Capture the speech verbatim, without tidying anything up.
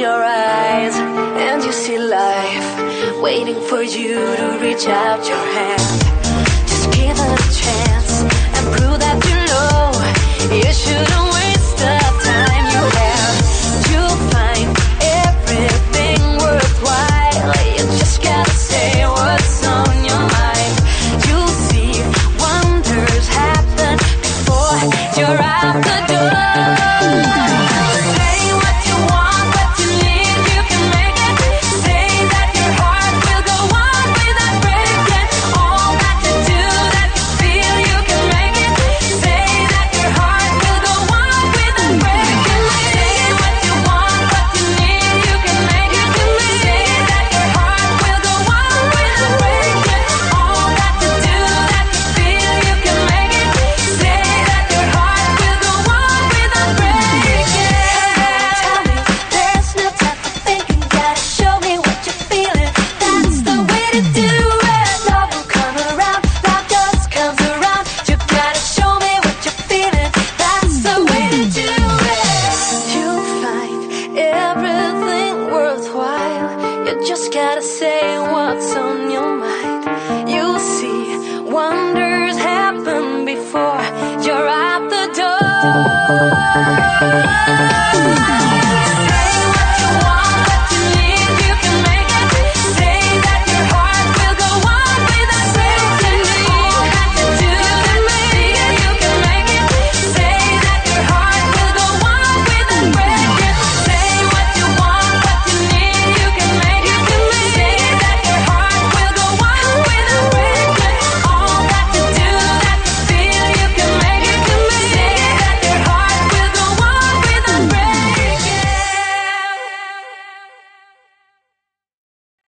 your eyes, and you see life waiting for you to reach out your hand. Just give it a chance and prove that you know you shouldn't waste the time you have. You'll find everything worthwhile. You just gotta say what's on your mind. You'll see wonders happen before you're out the door. Just gotta say what's on your mind. You'll see wonders happen before you're out the door.